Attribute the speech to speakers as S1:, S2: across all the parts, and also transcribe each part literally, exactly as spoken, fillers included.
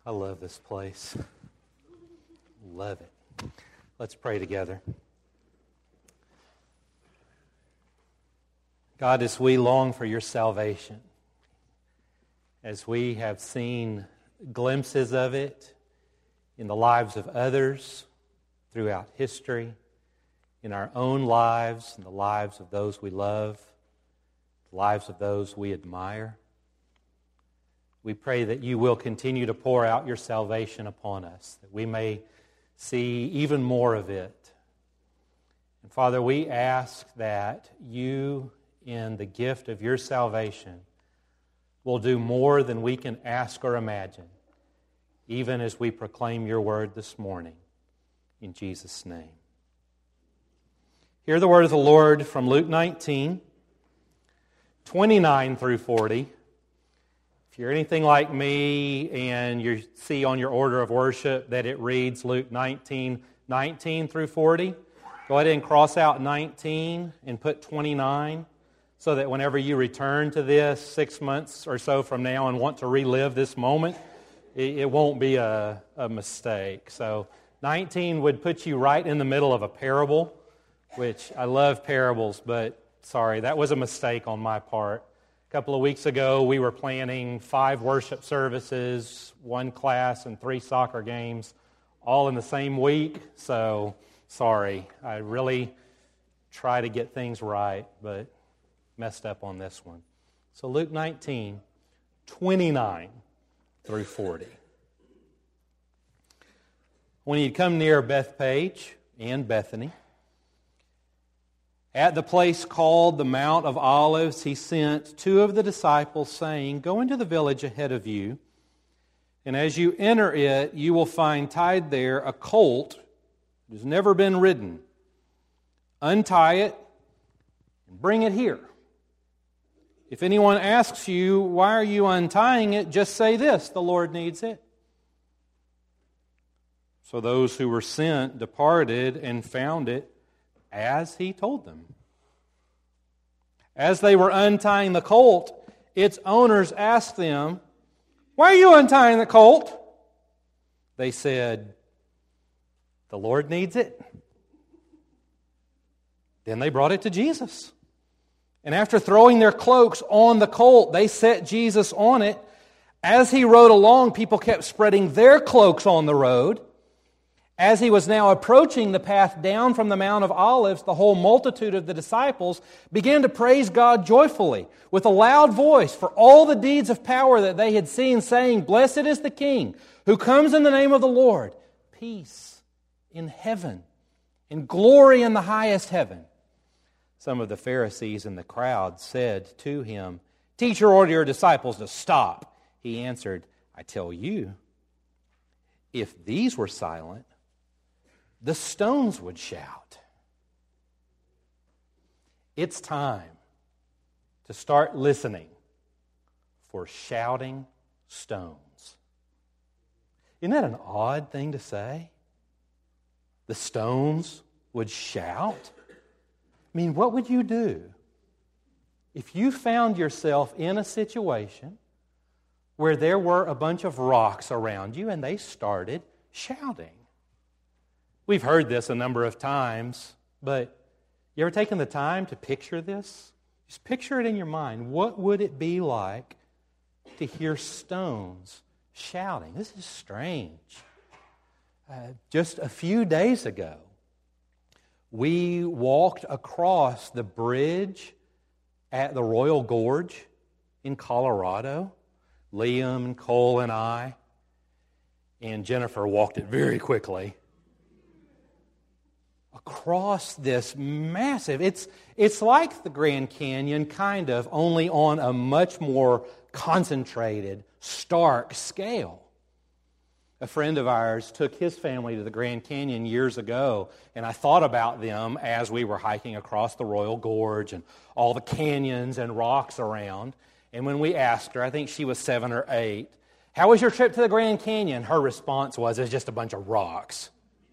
S1: I love this place. Love it. Let's pray together. God, as we long for your salvation, as we have seen glimpses of it in the lives of others throughout history, in our own lives, in the lives of those we love, the lives of those we admire, we pray that you will continue to pour out your salvation upon us, that we may see even more of it. And Father, we ask that you, in the gift of your salvation, will do more than we can ask or imagine, even as we proclaim your word this morning. In Jesus' name. Hear the word of the Lord from Luke nineteen, twenty-nine through forty. If you're anything like me and you see on your order of worship that it reads Luke nineteen, nineteen through forty, go ahead and cross out nineteen and put twenty-nine so that whenever you return to this six months or so from now and want to relive this moment, it, it won't be a, a mistake. So nineteen would put you right in the middle of a parable, which I love parables, but sorry, that was a mistake on my part. A couple of weeks ago, we were planning five worship services, one class, and three soccer games, all in the same week. So, sorry. I really try to get things right, but messed up on this one. So, Luke nineteen, twenty-nine through forty. When he'd come near Bethpage and Bethany, at the place called the Mount of Olives, he sent two of the disciples, saying, "Go into the village ahead of you, and as you enter it, you will find tied there a colt that has never been ridden. Untie it and bring it here. If anyone asks you, 'Why are you untying it?' just say this, 'The Lord needs it.'" So those who were sent departed and found it as he told them. As they were untying the colt, its owners asked them, "Why are you untying the colt?" They said, "The Lord needs it." Then they brought it to Jesus. And after throwing their cloaks on the colt, they set Jesus on it. As he rode along, people kept spreading their cloaks on the road. As he was now approaching the path down from the Mount of Olives, the whole multitude of the disciples began to praise God joyfully with a loud voice for all the deeds of power that they had seen, saying, "Blessed is the King who comes in the name of the Lord. Peace in heaven and glory in the highest heaven." Some of the Pharisees in the crowd said to him, "Teacher, order your disciples to stop." He answered, "I tell you, if these were silent, the stones would shout." It's time to start listening for shouting stones. Isn't that an odd thing to say? The stones would shout? I mean, what would you do if you found yourself in a situation where there were a bunch of rocks around you and they started shouting? We've heard this a number of times, but you ever taken the time to picture this? Just picture it in your mind. What would it be like to hear stones shouting? This is strange. Uh, just a few days ago, we walked across the bridge at the Royal Gorge in Colorado. Liam and Cole and I, and Jennifer walked it very quickly. Across this massive, it's, it's like the Grand Canyon, kind of, only on a much more concentrated, stark scale. A friend of ours took his family to the Grand Canyon years ago, and I thought about them as we were hiking across the Royal Gorge and all the canyons and rocks around. And when we asked her, I think she was seven or eight, "How was your trip to the Grand Canyon?" her response was, "It's just a bunch of rocks."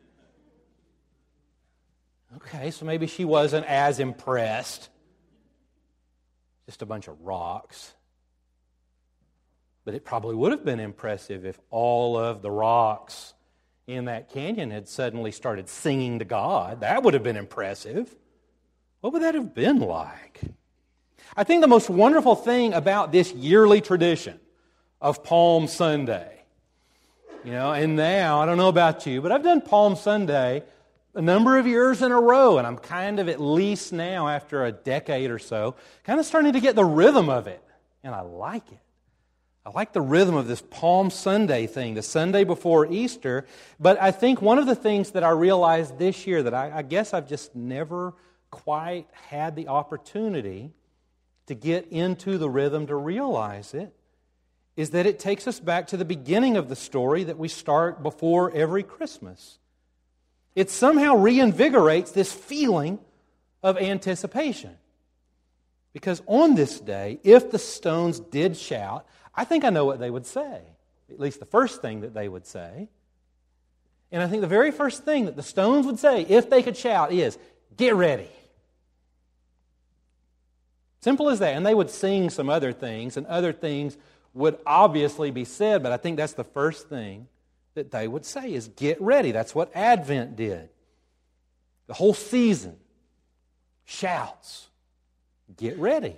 S1: Okay, so maybe she wasn't as impressed. Just a bunch of rocks. But it probably would have been impressive if all of the rocks in that canyon had suddenly started singing to God. That would have been impressive. What would that have been like? I think the most wonderful thing about this yearly tradition of Palm Sunday, you know, and now, I don't know about you, but I've done Palm Sunday a number of years in a row, and I'm kind of, at least now, after a decade or so, kind of starting to get the rhythm of it, and I like it. I like the rhythm of this Palm Sunday thing, the Sunday before Easter. But I think one of the things that I realized this year that I, I guess I've just never quite had the opportunity to get into the rhythm to realize it, is that it takes us back to the beginning of the story that we start before every Christmas. It somehow reinvigorates this feeling of anticipation. Because on this day, if the stones did shout, I think I know what they would say, at least the first thing that they would say. And I think the very first thing that the stones would say, if they could shout, is, get ready. Simple as that. And they would sing some other things, and other things would obviously be said, but I think that's the first thing that they would say is, get ready. That's what Advent did. The whole season shouts, get ready.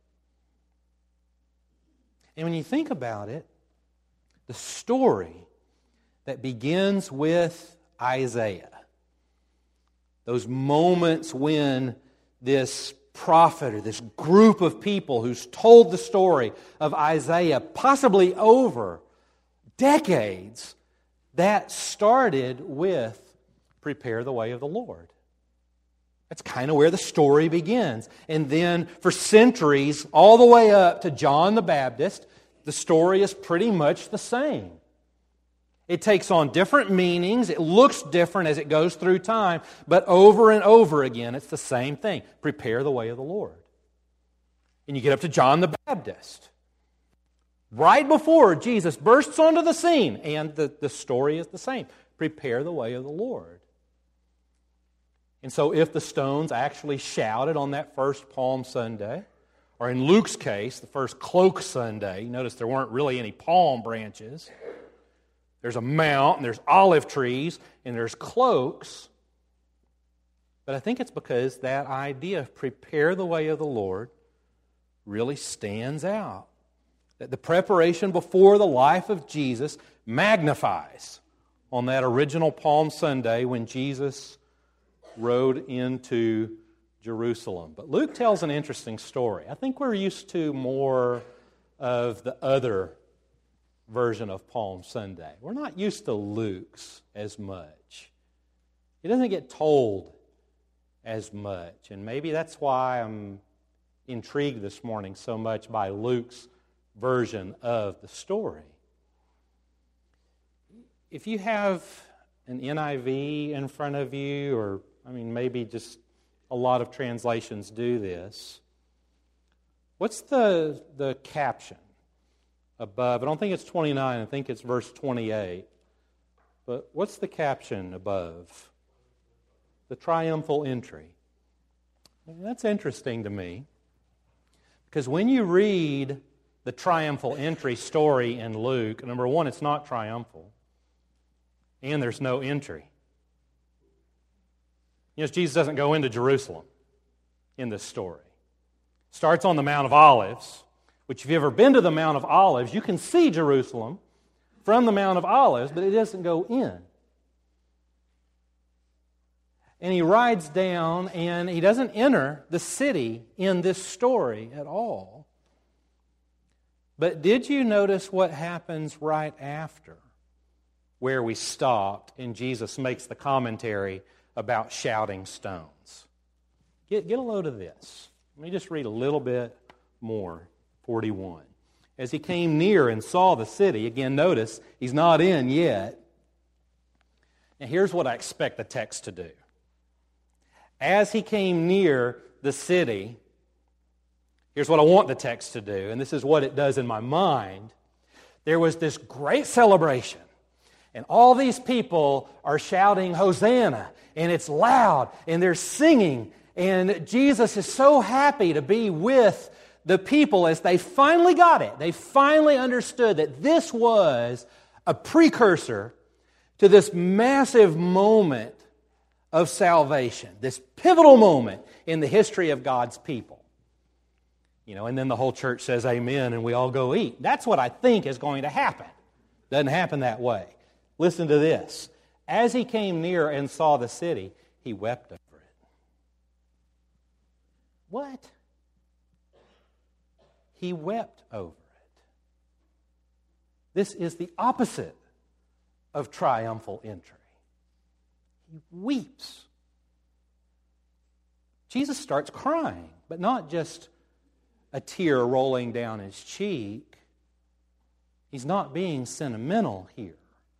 S1: And when you think about it, the story that begins with Isaiah, those moments when this prophet or this group of people who's told the story of Isaiah, possibly over decades, that started with prepare the way of the Lord. That's kind of where the story begins. And then for centuries, all the way up to John the Baptist, the story is pretty much the same. It takes on different meanings. It looks different as it goes through time. But over and over again, it's the same thing. Prepare the way of the Lord. And you get up to John the Baptist, right before Jesus bursts onto the scene. And the, the story is the same. Prepare the way of the Lord. And so if the stones actually shouted on that first Palm Sunday, or in Luke's case, the first Cloak Sunday, you notice there weren't really any palm branches. There's a mount, and there's olive trees, and there's cloaks. But I think it's because that idea of prepare the way of the Lord really stands out. That the preparation before the life of Jesus magnifies on that original Palm Sunday when Jesus rode into Jerusalem. But Luke tells an interesting story. I think we're used to more of the other version of Palm Sunday. We're not used to Luke's as much. It doesn't get told as much. And maybe that's why I'm intrigued this morning so much by Luke's version of the story. If you have an N I V in front of you, or I mean, maybe just a lot of translations do this. What's the, the caption above? I don't think it's twenty-nine. I think it's verse twenty-eight. But what's the caption above? The triumphal entry. And that's interesting to me. Because when you read the triumphal entry story in Luke, number one, it's not triumphal. And there's no entry. You know, Jesus doesn't go into Jerusalem in this story. Starts on the Mount of Olives, which if you've ever been to the Mount of Olives, you can see Jerusalem from the Mount of Olives, but it doesn't go in. And he rides down, and he doesn't enter the city in this story at all. But did you notice what happens right after where we stopped and Jesus makes the commentary about shouting stones? Get, get a load of this. Let me just read a little bit more. forty-one. As he came near and saw the city, again, notice he's not in yet. And here's what I expect the text to do. As he came near the city, here's what I want the text to do, and this is what it does in my mind. There was this great celebration. And all these people are shouting, Hosanna, and it's loud, and they're singing, and Jesus is so happy to be with the people, as they finally got it, they finally understood that this was a precursor to this massive moment of salvation, this pivotal moment in the history of God's people. You know, and then the whole church says amen and we all go eat. That's what I think is going to happen. Doesn't happen that way. Listen to this. As he came near and saw the city, he wept over it. What? He wept over it. This is the opposite of triumphal entry. He weeps. Jesus starts crying, but not just a tear rolling down his cheek. He's not being sentimental here.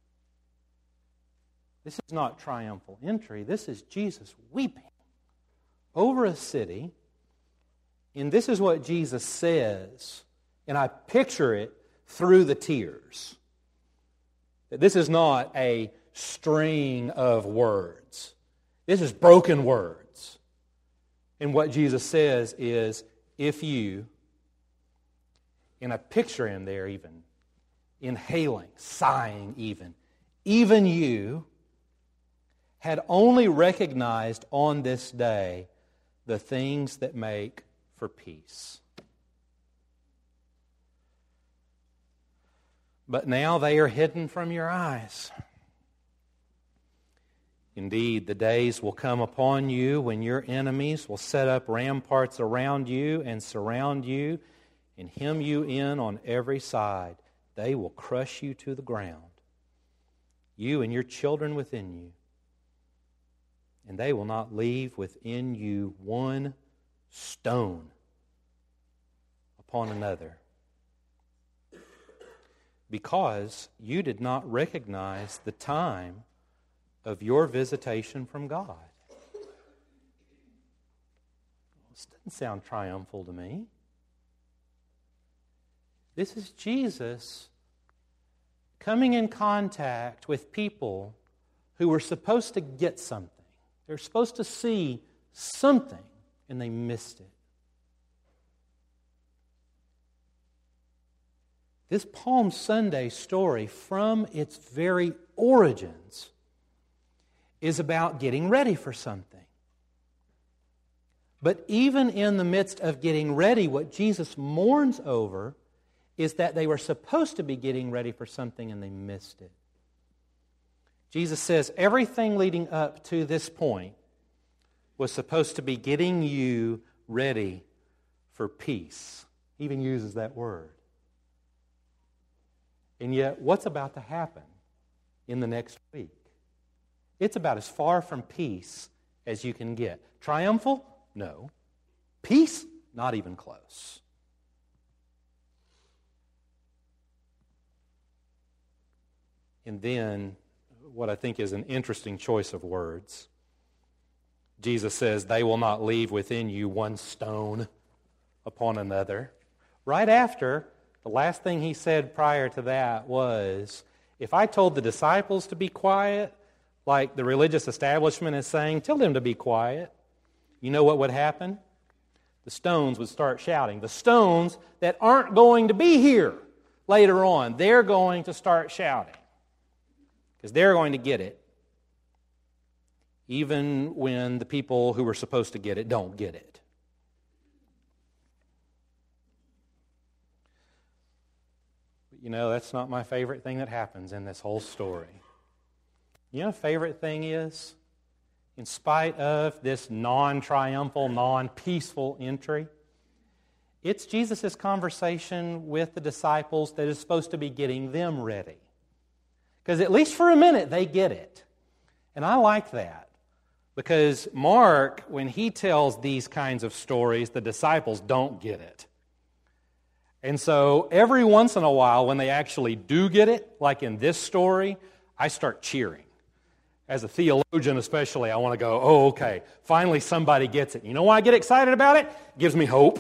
S1: This is not triumphal entry. This is Jesus weeping over a city. And this is what Jesus says. And I picture it through the tears. This is not a string of words. This is broken words. And what Jesus says is, if you, and I picture him there even, inhaling, sighing even, even you had only recognized on this day the things that make for peace. But now they are hidden from your eyes. Indeed, the days will come upon you when your enemies will set up ramparts around you and surround you and hem you in on every side. They will crush you to the ground, you and your children within you. And they will not leave within you one stone upon another, because you did not recognize the time of your visitation from God. This doesn't sound triumphal to me. This is Jesus coming in contact with people who were supposed to get something. They're supposed to see something, and they missed it. This Palm Sunday story, from its very origins, is about getting ready for something. But even in the midst of getting ready, what Jesus mourns over is that they were supposed to be getting ready for something and they missed it. Jesus says everything leading up to this point was supposed to be getting you ready for peace. He even uses that word. And yet, what's about to happen in the next week? It's about as far from peace as you can get. Triumphal? No. Peace? Not even close. And then, what I think is an interesting choice of words. Jesus says, they will not leave within you one stone upon another. Right after, the last thing he said prior to that was, if I told the disciples to be quiet, like the religious establishment is saying, tell them to be quiet, you know what would happen? The stones would start shouting. The stones that aren't going to be here later on, they're going to start shouting. Because they're going to get it, even when the people who were supposed to get it don't get it. But you know, that's not my favorite thing that happens in this whole story. You know what favorite thing is? In spite of this non-triumphal, non-peaceful entry, it's Jesus' conversation with the disciples that is supposed to be getting them ready. Because at least for a minute, they get it. And I like that. Because Mark, when he tells these kinds of stories, the disciples don't get it. And so every once in a while, when they actually do get it, like in this story, I start cheering. As a theologian especially, I want to go, oh, okay, finally somebody gets it. You know why I get excited about it? It gives me hope.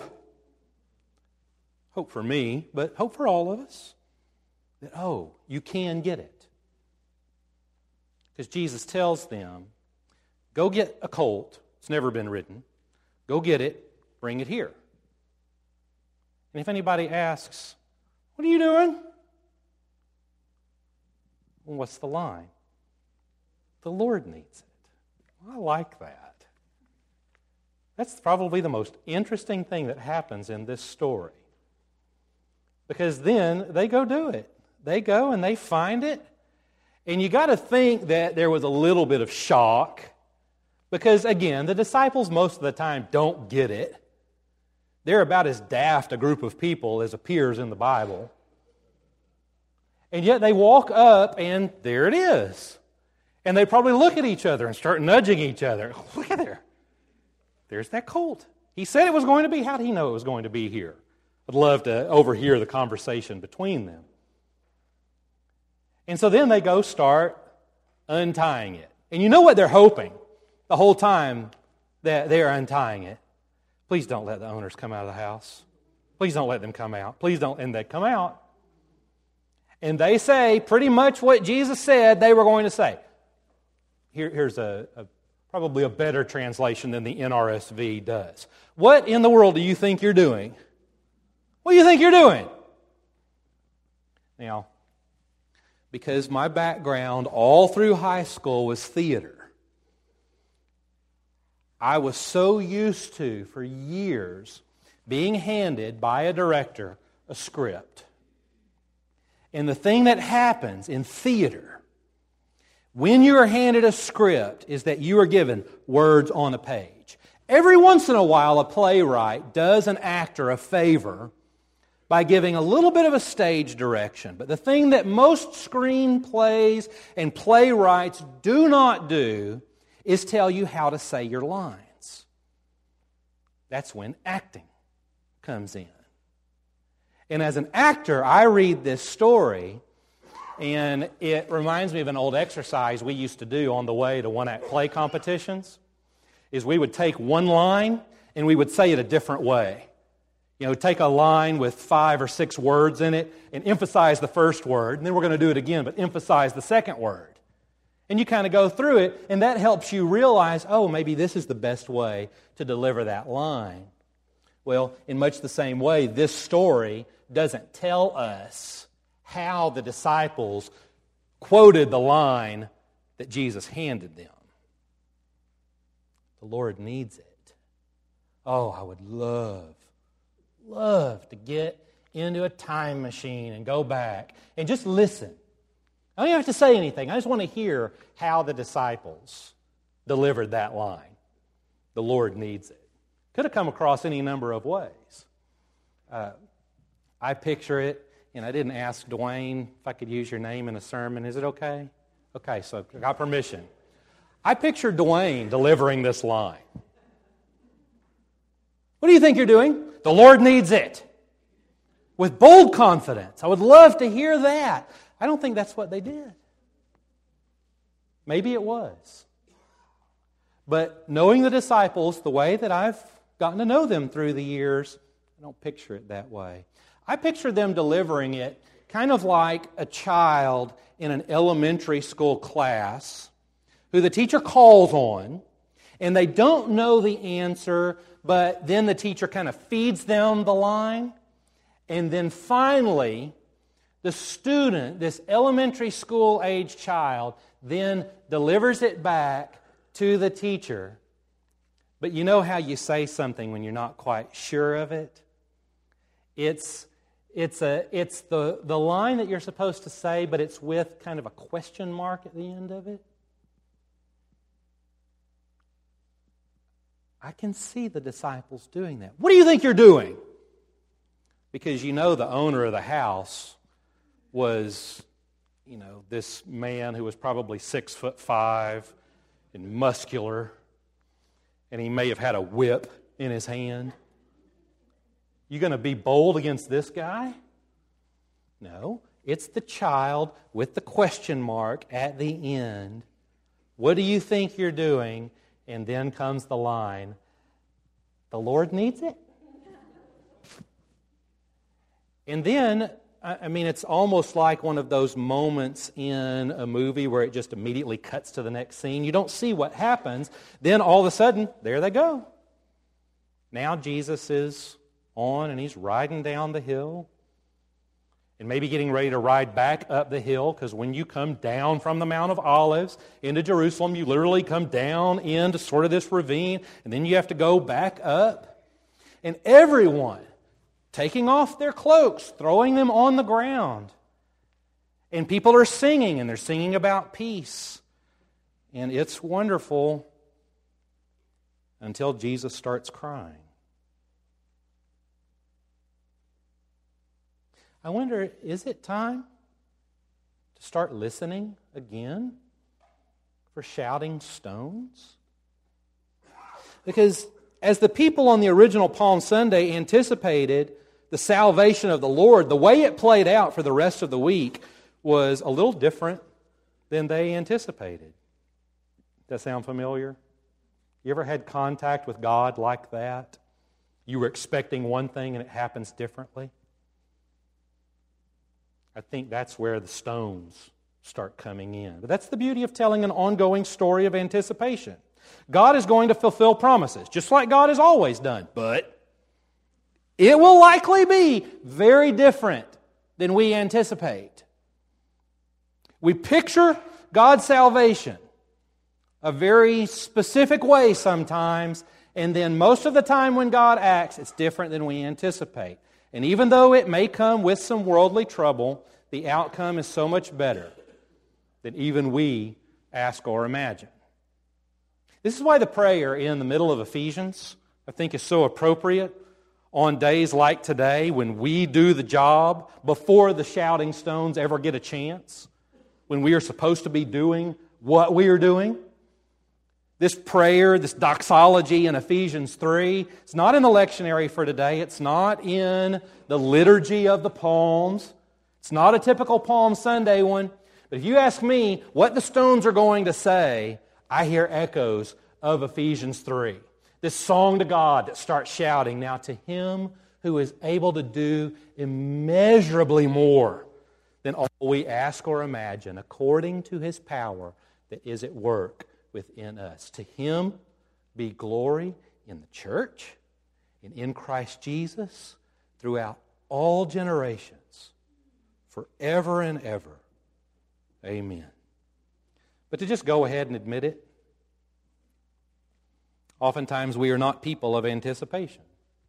S1: Hope for me, but hope for all of us. That, oh, you can get it. Because Jesus tells them, go get a colt. It's never been ridden. Go get it. Bring it here. And if anybody asks, what are you doing? Well, what's the line? The Lord needs it. Well, I like that. That's probably the most interesting thing that happens in this story. Because then they go do it. They go and they find it. And you got to think that there was a little bit of shock. Because again, the disciples most of the time don't get it. They're about as daft a group of people as appears in the Bible. And yet they walk up and there it is. And they probably look at each other and start nudging each other. Look at there. There's that colt. He said it was going to be. How did he know it was going to be here? I'd love to overhear the conversation between them. And so then they go start untying it. And you know what they're hoping the whole time that they're untying it? Please don't let the owners come out of the house. Please don't let them come out. Please don't. And they come out. And they say pretty much what Jesus said they were going to say. Here, here's a, a probably a better translation than the N R S V does. What in the world do you think you're doing? What do you think you're doing? Now, because my background all through high school was theater, I was so used to, for years, being handed by a director a script. And the thing that happens in theater, when you are handed a script, is that you are given words on a page. Every once in a while, a playwright does an actor a favor by giving a little bit of a stage direction. But the thing that most screenplays and playwrights do not do is tell you how to say your lines. That's when acting comes in. And as an actor, I read this story, and it reminds me of an old exercise we used to do on the way to one-act play competitions, is we would take one line and we would say it a different way. You know, take a line with five or six words in it and emphasize the first word, and then we're going to do it again, but emphasize the second word. And you kind of go through it, and that helps you realize, oh, maybe this is the best way to deliver that line. Well, in much the same way, this story doesn't tell us how the disciples quoted the line that Jesus handed them. The Lord needs it. Oh, I would love, love to get into a time machine and go back and just listen. I don't even have to say anything. I just want to hear how the disciples delivered that line. The Lord needs it. Could have come across any number of ways. Uh, I picture it, and I didn't ask Dwayne if I could use your name in a sermon. Is it okay? Okay, so I got permission. I picture Dwayne delivering this line. What do you think you're doing? The Lord needs it. With bold confidence. I would love to hear that. I don't think that's what they did. Maybe it was. But knowing the disciples the way that I've gotten to know them through the years, I don't picture it that way. I picture them delivering it kind of like a child in an elementary school class who the teacher calls on, and they don't know the answer, but then the teacher kind of feeds them the line, and then finally, the student, this elementary school age child, then delivers it back to the teacher. But you know how you say something when you're not quite sure of it? It's it's a it's the, the line that you're supposed to say, but it's with kind of a question mark at the end of it. I can see the disciples doing that. What do you think you're doing? Because you know the owner of the house was, you know, this man who was probably six foot five and muscular, and he may have had a whip in his hand. You going to be bold against this guy? No, it's the child with the question mark at the end. What do you think you're doing? And then comes the line, the Lord needs it. And then, I mean, it's almost like one of those moments in a movie where it just immediately cuts to the next scene. You don't see what happens. Then all of a sudden, there they go. Now Jesus is on and he's riding down the hill. And maybe getting ready to ride back up the hill, because when you come down from the Mount of Olives into Jerusalem, you literally come down into sort of this ravine, and then you have to go back up. And everyone taking off their cloaks, throwing them on the ground. And people are singing, and they're singing about peace. And it's wonderful until Jesus starts crying. I wonder, is it time to start listening again for shouting stones? Because as the people on the original Palm Sunday anticipated the salvation of the Lord, the way it played out for the rest of the week was a little different than they anticipated. Does that sound familiar? You ever had contact with God like that? You were expecting one thing and it happens differently? I think that's where the stones start coming in. But that's the beauty of telling an ongoing story of anticipation. God is going to fulfill promises, just like God has always done. But it will likely be very different than we anticipate. We picture God's salvation a very specific way sometimes, and then most of the time when God acts, it's different than we anticipate. And even though it may come with some worldly trouble, the outcome is so much better than even we ask or imagine. This is why the prayer in the middle of Ephesians, I think, is so appropriate on days like today when we do the job before the shouting stones ever get a chance, when we are supposed to be doing what we are doing. This prayer, this doxology in Ephesians three, it's not in the lectionary for today. It's not in the liturgy of the Palms. It's not a typical Palm Sunday one. But if you ask me what the stones are going to say, I hear echoes of Ephesians three. This song to God that starts shouting, now to Him who is able to do immeasurably more than all we ask or imagine, according to His power that is at work within us. To Him be glory in the church and in Christ Jesus throughout all generations, forever and ever. Amen. But to just go ahead and admit it, oftentimes we are not people of anticipation.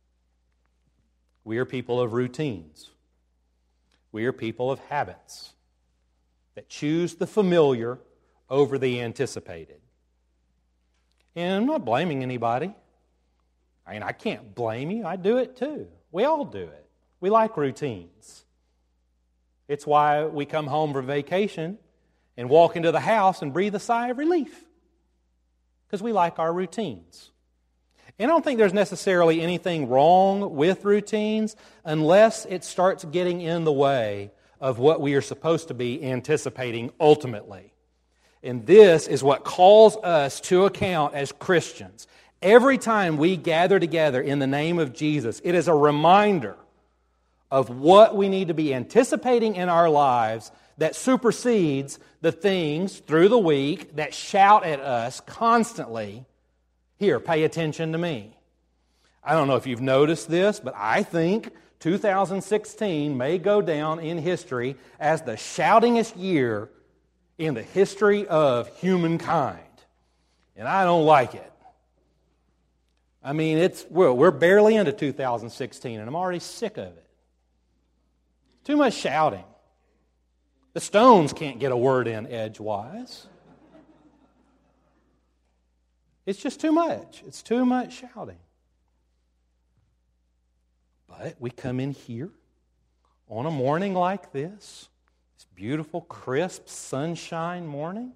S1: We are people of routines. We are people of habits that choose the familiar over the anticipated. And I'm not blaming anybody. I mean, I can't blame you. I do it too. We all do it. We like routines. It's why we come home from vacation and walk into the house and breathe a sigh of relief. Because we like our routines. And I don't think there's necessarily anything wrong with routines unless it starts getting in the way of what we are supposed to be anticipating ultimately. And this is what calls us to account as Christians. Every time we gather together in the name of Jesus, it is a reminder of what we need to be anticipating in our lives that supersedes the things through the week that shout at us constantly, here, pay attention to me. I don't know if you've noticed this, but I think two thousand sixteen may go down in history as the shoutingest year in the history of humankind. And I don't like it. I mean, it's we're, we're barely into two thousand sixteen, and I'm already sick of it. Too much shouting. The Stones can't get a word in edgewise. It's just too much. It's too much shouting. But we come in here on a morning like this, this beautiful, crisp, sunshine morning,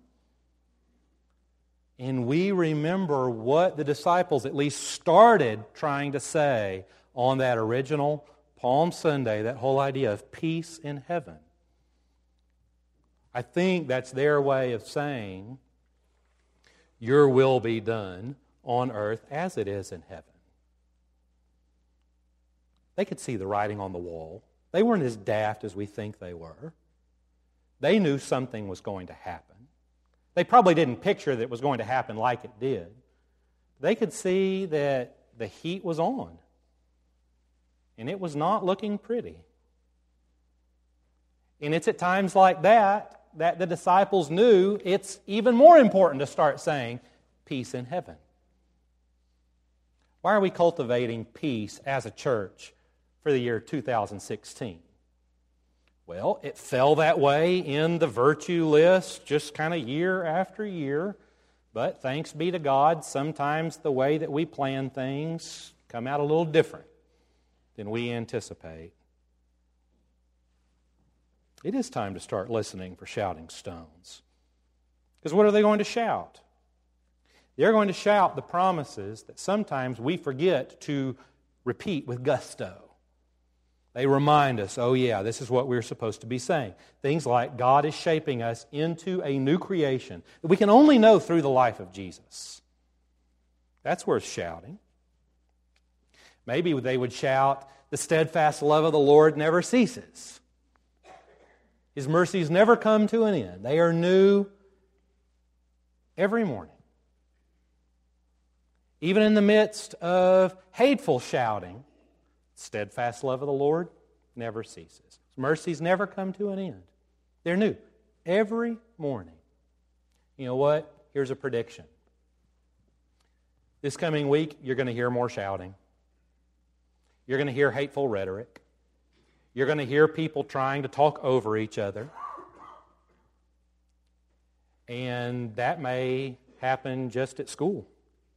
S1: and we remember what the disciples at least started trying to say on that original Palm Sunday, that whole idea of peace in heaven. I think that's their way of saying, your will be done on earth as it is in heaven. They could see the writing on the wall. They weren't as daft as we think they were. They knew something was going to happen. They probably didn't picture that it was going to happen like it did. They could see that the heat was on. And it was not looking pretty. And it's at times like that that the disciples knew it's even more important to start saying, peace in heaven. Why are we cultivating peace as a church for the year two thousand sixteen? Well, it fell that way in the virtue list just kind of year after year. But thanks be to God, sometimes the way that we plan things come out a little different than we anticipate. It is time to start listening for shouting stones. Because what are they going to shout? They're going to shout the promises that sometimes we forget to repeat with gusto. They remind us, oh yeah, this is what we're supposed to be saying. Things like God is shaping us into a new creation that we can only know through the life of Jesus. That's worth shouting. Maybe they would shout, the steadfast love of the Lord never ceases. His mercies never come to an end. They are new every morning. Even in the midst of hateful shouting, steadfast love of the Lord never ceases. His mercies never come to an end. They're new every morning. You know what? Here's a prediction. This coming week, you're going to hear more shouting. You're going to hear hateful rhetoric. You're going to hear people trying to talk over each other. And that may happen just at school,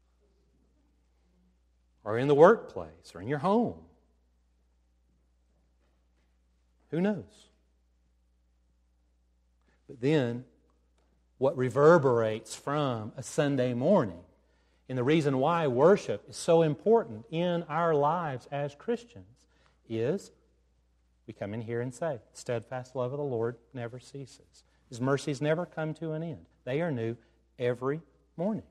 S1: or in the workplace, or in your home. Who knows? But then, what reverberates from a Sunday morning, and the reason why worship is so important in our lives as Christians, is we come in here and say, steadfast love of the Lord never ceases. His mercies never come to an end. They are new every morning.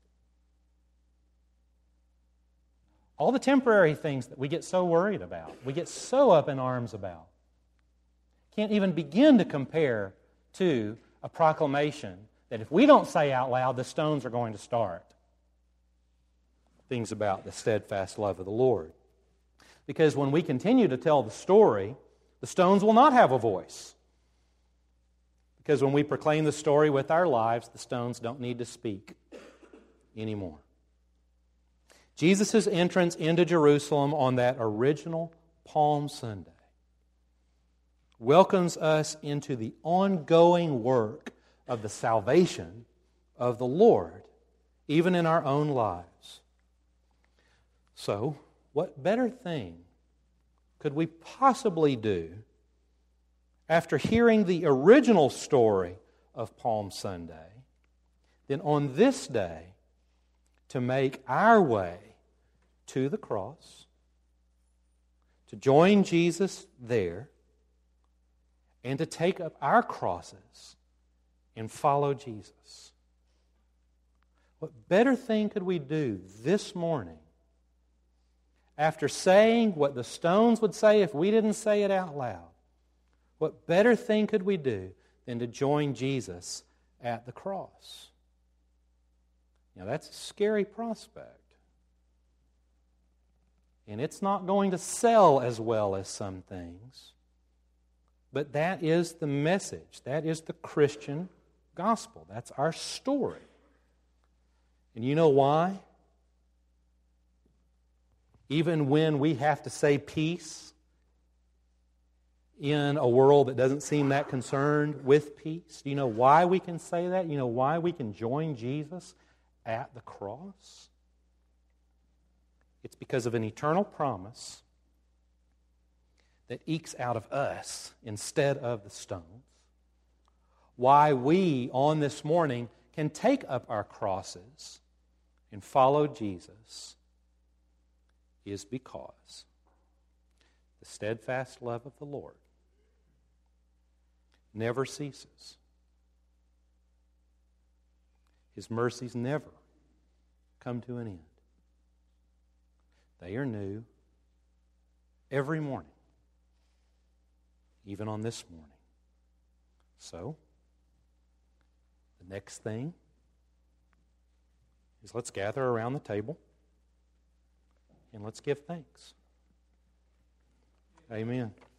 S1: All the temporary things that we get so worried about, we get so up in arms about, can't even begin to compare to a proclamation that if we don't say out loud, the stones are going to start. Things about the steadfast love of the Lord. Because when we continue to tell the story, the stones will not have a voice. Because when we proclaim the story with our lives, the stones don't need to speak anymore. Jesus' entrance into Jerusalem on that original Palm Sunday welcomes us into the ongoing work of the salvation of the Lord, even in our own lives. So, what better thing could we possibly do after hearing the original story of Palm Sunday than on this day to make our way to the cross, to join Jesus there, and to take up our crosses and follow Jesus? What better thing could we do this morning after saying what the stones would say if we didn't say it out loud? What better thing could we do than to join Jesus at the cross? Now, that's a scary prospect. And it's not going to sell as well as some things. But that is the message. That is the Christian gospel. That's our story. And you know why? Even when we have to say peace in a world that doesn't seem that concerned with peace, do you know why we can say that? You know why we can join Jesus at the cross? It's because of an eternal promise that ekes out of us instead of the stones. Why we, on this morning, can take up our crosses and follow Jesus is because the steadfast love of the Lord never ceases. His mercies never come to an end. They are new every morning, even on this morning. So, the next thing is let's gather around the table and let's give thanks. Amen.